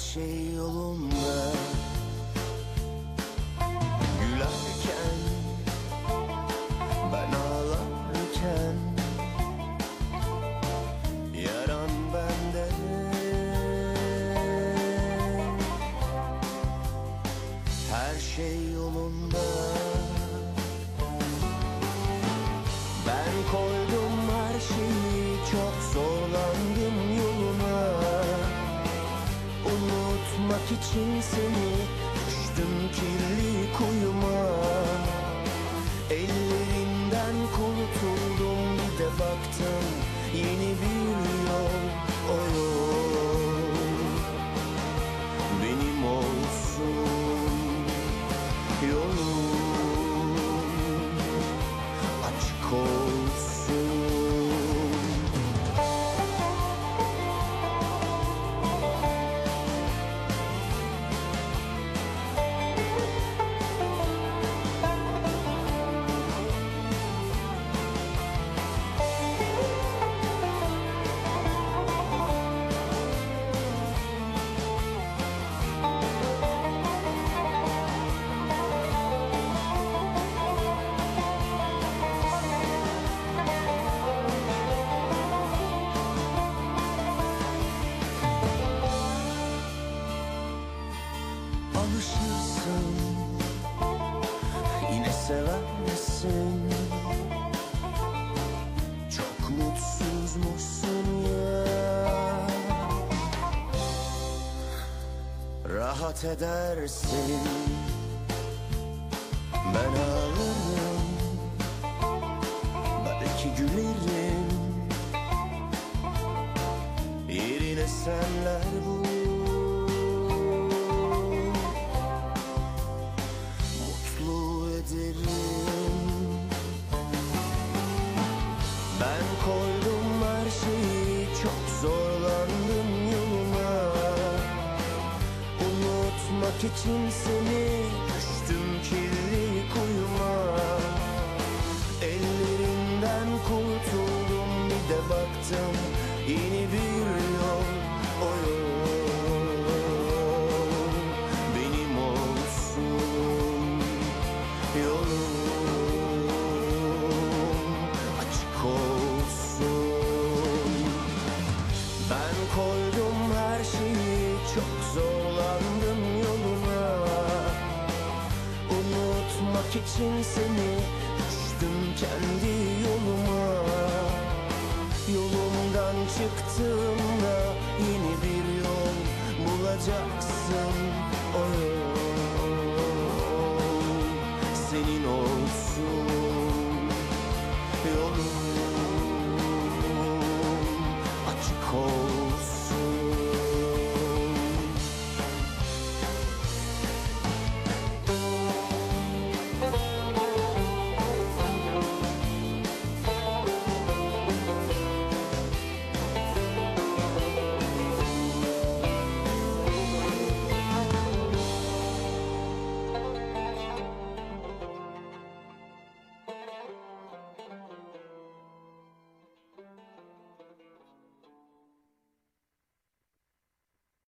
şey yolunda. Gülerken, ben ağlarken, yaran bende. Her şey yolunda. Ben koydum her şeyi, çok zorlandım yoluna. Unutmak için seni, düştüm kirli kuyuma. Ellerinden kurtuldum, bir de baktım yeni bir yol. O yol benim olsun, yolum açık olsun. Alışırsın, yine seversin. Çok mutsuz musun ya? Rahat edersin, ben ağlarım, belki gülerim. Yerine senler bul, ben koydum her şeyi, çok zorlandım yoluna. Unutmak için seni, düştüm kirli kuyuma. Ellerinden kurtuldum, bir de baktım yeni bir yol. O yol benim olsun, yolum açık olsun. Ben koydum her şeyi, çok zorlandım yoluna. Unutmak için seni, düştüm kendi yoluma. Yolumdan çıktığımda yeni bir yol bulacaksın. O yol senin olsun, yolum açık olsun.